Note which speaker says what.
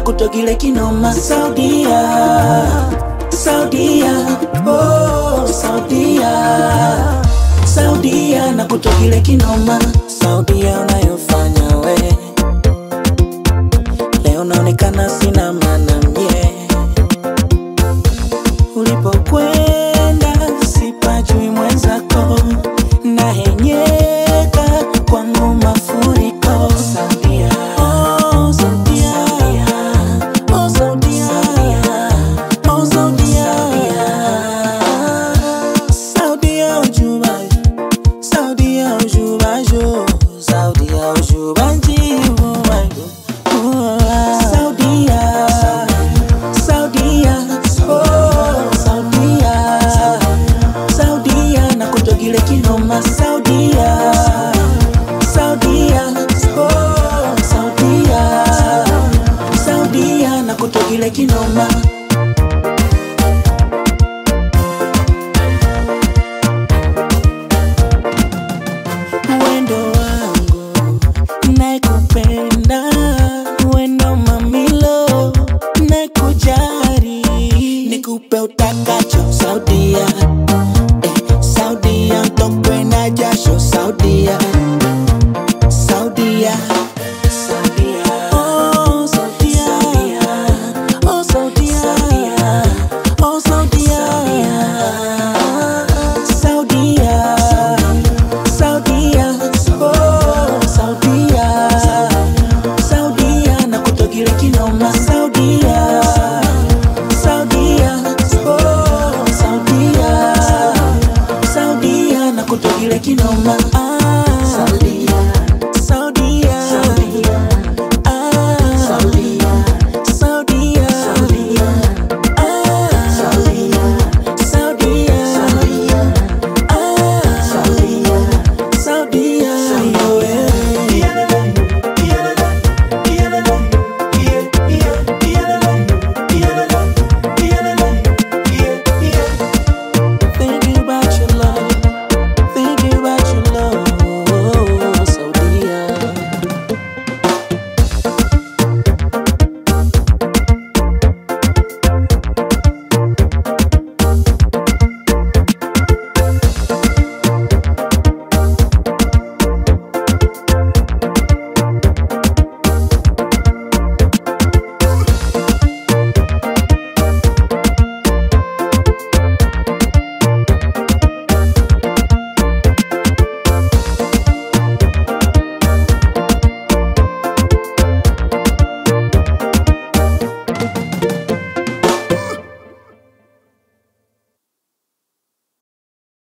Speaker 1: kutogile kinoma. Saudia, Saudia, oh Saudia, Saudia na kutogile kinoma. Saudia unayofanya we, leo naonekana sina maana mie. Ulipokwenda sipajui mwenzako, na henyeka kwangu mafuriko. Saudia, oh Saudia, oh Saudia, oh Saudia, Saudia ujuba, Saudia ujuba jo, Saudia ujuba njibu wangu. Saudia, Saudia, oh Saudia, Saudia na kutogile kinoma. Saudia, Saudia, oh Saudia, Saudia na kutogile kinoma. Wendo wangu nakupenda, wendo mamilo nakujari, nikupe utakacho. Saudia,